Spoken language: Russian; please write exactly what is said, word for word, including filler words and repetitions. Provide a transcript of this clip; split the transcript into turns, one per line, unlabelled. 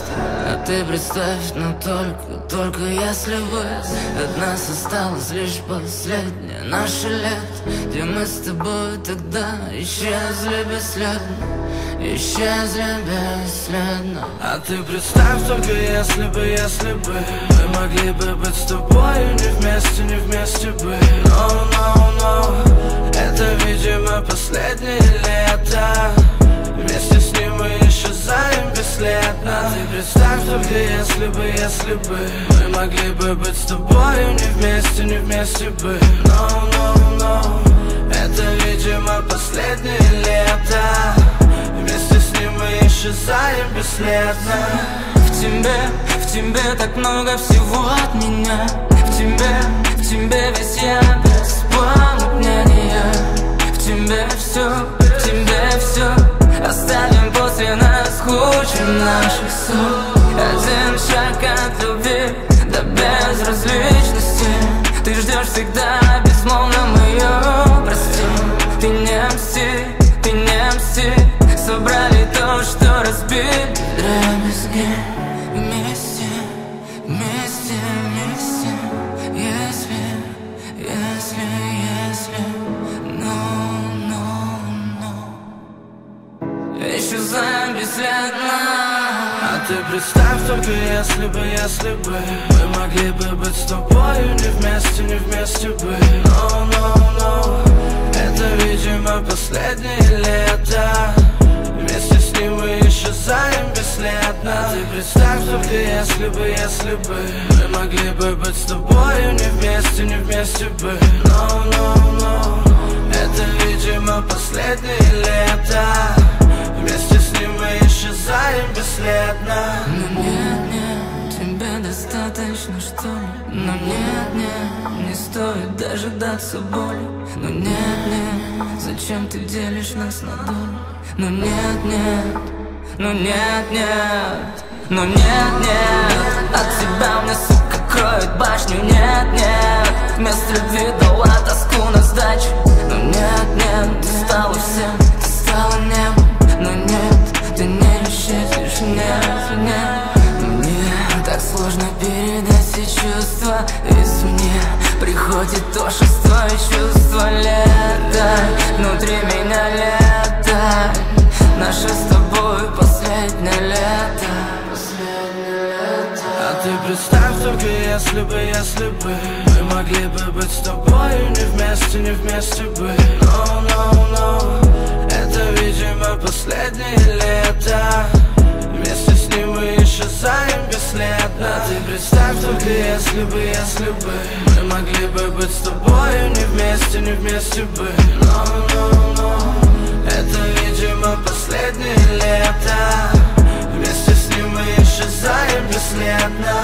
А ты представь, но только, только если бы от нас осталось лишь последнее наше лето, где мы с тобой тогда исчезли бесследно, исчезли бесследно.
А ты представь только, если бы, если бы мы могли бы быть с тобой не вместе, не вместе бы. No, no, no, это, видимо, последнее лето. Вместе с ним мы исчезаем бесследно. А ты представь только, если бы, если бы мы могли бы быть с тобой не вместе, не вместе бы. No, no, no, это, видимо, последнее лето. Вместе с ним мы исчезаем бесследно.
В тебе, в тебе так много всего от меня. В тебе, в тебе весь я без помутнения. В тебе все, в тебе все. Оставим после нас кучу наших ссор. Один шаг от любви до безразличности. Ты ждешь всегда, безмолвно мы ее простим. Ты не мсти, ты не мсти. Собрали то, что разбили дребезги. Вместе, вместе, вместе. Если, если, если. No, no, no. Исчезаем бесследно.
А ты представь только, если бы, если бы мы могли бы быть с тобой не вместе, не вместе бы. No, no, no, это, видимо, последнее лето. Вместе с ним мы исчезаем бесследно. А ты представь только, если бы, если бы мы могли бы быть с тобой не вместе, не вместе бы. No, no, no, это, видимо, последнее лето. Вместе с ним мы исчезаем бесследно.
Но нет, нет, тебе достаточно, что ли? Но нет, нет, не стоит дожидаться боли. Но нет, нет, зачем ты делишь нас на доли? Но нет, нет, ну нет, нет, ну нет, нет. От тебя мне, сука, кроет башню. Нет, нет, вместо любви дала тоску на сдачу. Но нет, нет, ты стала всем, ты стала небом. Но нет, ты не исчезнешь, нет, нет. Мне так сложно передать все чувства извне. Приходит тошество и чувство лета. Внутри меня лето. Наше с тобой последнее лето. Последнее лето.
А ты представь только, если бы, если бы мы могли бы быть с тобой не вместе, не вместе бы. No, no, no, это, видимо, последнее лето. Вместе с ним мы исчезаем бесследно. А ты представь только, если бы, если бы мы могли бы быть с тобой не вместе, не вместе бы. No, no, no, это, видимо, последнее лето. Вместе с ним мы исчезаем бесследно.